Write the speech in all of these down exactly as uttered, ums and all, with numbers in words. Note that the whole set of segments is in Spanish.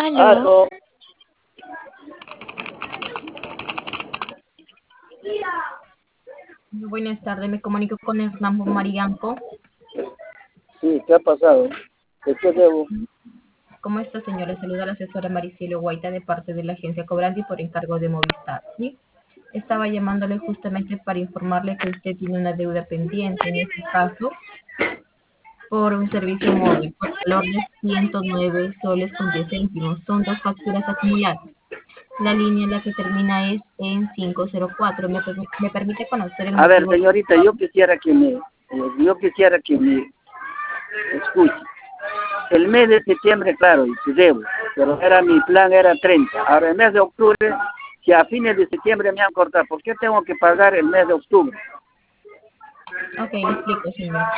Aló. Aló. Buenas tardes, me comunico con Hernán Marianco. Sí, ¿qué ha pasado? ¿De qué debo? ¿Cómo está, señor? Le saluda la asesora Maricielo Guaita de parte de la agencia Cobrandi por encargo de Movistar, ¿sí? Estaba llamándole justamente para informarle que usted tiene una deuda pendiente, en este caso, por un servicio móvil, por valor de ciento nueve soles con diez céntimos. Son dos facturas acumuladas. La línea en la que termina es en quinientos cuatro. ¿Me, permi- me permite conocer el A ver, motivo? señorita, yo quisiera que me, eh, yo quisiera que me escuche. El mes de septiembre, claro, y te debo, pero era mi plan era treinta. Ahora, el mes de octubre, si a fines de septiembre me han cortado, ¿por qué tengo que pagar el mes de octubre? Ok, le explico, señor.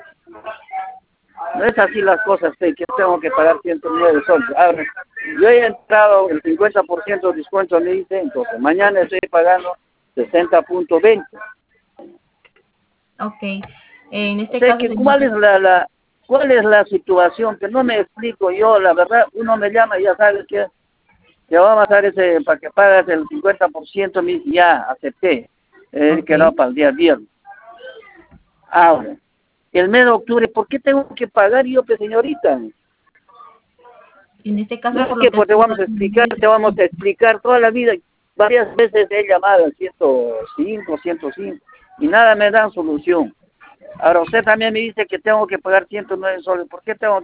No es así las cosas, pe, que tengo que pagar ciento nueve soles. Ahora, yo he entrado el cincuenta por ciento de descuento, me dice, entonces mañana estoy pagando sesenta punto veinte. Ok, en este Sé caso, que señor, cuál es la, la cuál es la situación, que no me explico yo, la verdad, uno me llama y ya sabes que te vamos a dar ese, para que pagas el cincuenta por ciento, me dice, ya, acepté, eh, ok, que no para el día viernes. Ahora, el mes de octubre, ¿por qué tengo que pagar yo, pues, señorita? en este No caso, es por lo que que pues te vamos a explicar, te vamos a explicar toda la vida. Varias veces he llamado al ciento cinco, ciento cinco y nada me dan solución. Ahora usted también me dice que tengo que pagar ciento nueve soles. ¿Por qué tengo